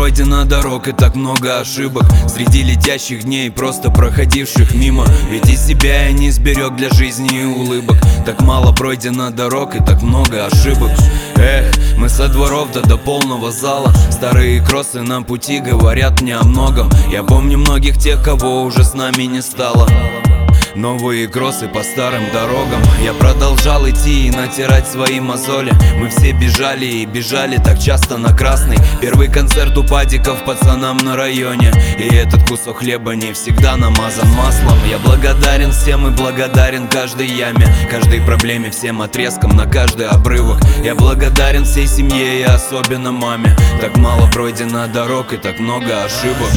пройдено дорог и так много ошибок среди летящих дней, просто проходивших мимо. Ведь из себя я не сберег для жизни и улыбок. Так мало пройдено дорог и так много ошибок. Эх, мы со дворов до полного зала. Старые кроссы на пути говорят мне о многом. Я помню многих тех, кого уже с нами не стало. Новые кроссы по старым дорогам. Я продолжал идти и натирать свои мозоли. Мы все бежали и бежали так часто на красный. Первый концерт у падиков пацанам на районе. И этот кусок хлеба не всегда намазан маслом. Я благодарен всем и благодарен каждой яме, каждой проблеме, всем отрезкам на каждый обрывок. Я благодарен всей семье и особенно маме. Так мало пройдено дорог и так много ошибок.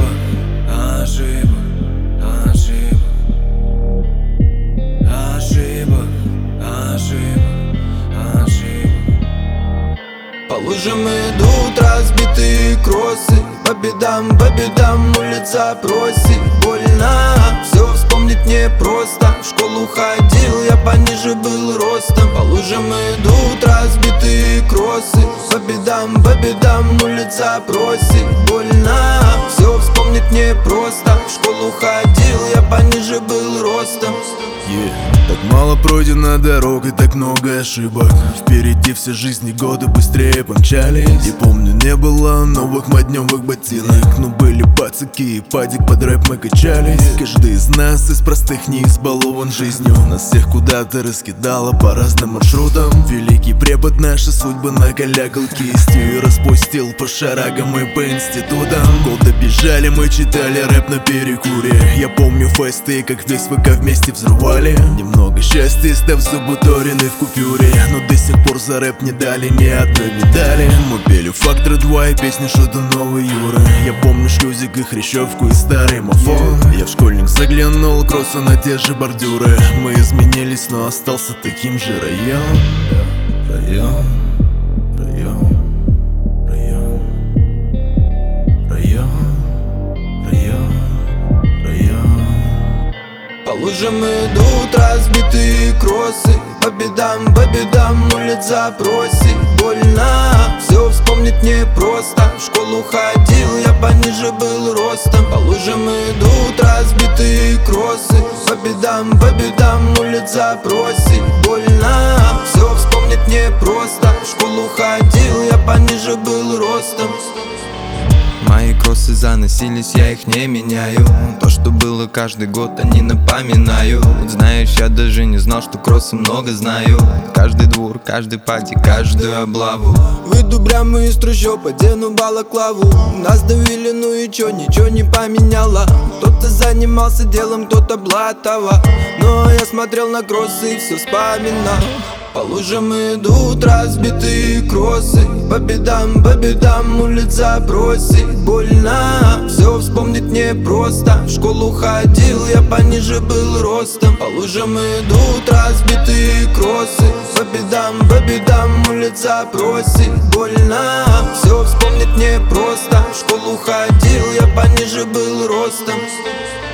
По лужам идут разбитые кроссы. По бедам улица просит. Больно, все вспомнить непросто. В школу ходил, я пониже был ростом. По лужам идут разбитые кроссы. По бедам улица просит. Больно, все вспомнить непросто. В школу ходил, я пониже был ростом. Так мало пройдено дорог и так много ошибок. Впереди все жизни, годы быстрее помчались. И помню, не было новых модневых ботинок, но были пацаки и падик под рэп мы качались. Каждый из нас из простых не избалован жизнью. Нас всех куда-то раскидало по разным маршрутам. Великий препод наши судьбы накалякал кистью и распустил по шарагам и по институтам. Годы бежали, мы читали рэп на перекуре. Я помню фесты, как весь ВК вместе взрывали. Немного счастья, став забуторенный в купюре. Но до сих пор за рэп не дали ни одной медали. Мы пели «Фактор 2» и песни «Что-то новое Юры». Я помню шлюзик и хрящевку и старый мафон. Я в школьник заглянул, кросса на те же бордюры. Мы изменились, но остался таким же район. По лужам идут разбитые кроссы. По бедам улица просит. Больно, все вспомнить непросто. В школу ходил, я пониже был ростом. По лужам идут разбитые кроссы. По бедам улица просит. Больно, все вспомнить непросто. В школу ходил, я пониже был ростом. Мои кроссы заносились, я их не меняю. То, что было каждый год, они напоминаю. Знаешь, я даже не знал, что кроссы много знаю. Каждый двор, каждый пати, каждую облаву. Выйду прямо из трущоб, одену балаклаву. Нас давили, ну и чё, ничего не поменяло. Кто-то занимался делом, кто-то блатова. Но я смотрел на кроссы и все вспоминал. По лужам идут разбитые кроссы. По бедам улица просит. Больно, все вспомнить непросто. В школу ходил, я пониже был ростом. По лужам идут разбитые кроссы. По бедам улица просит. Больно, все вспомнить непросто. В школу ходил, я пониже был ростом.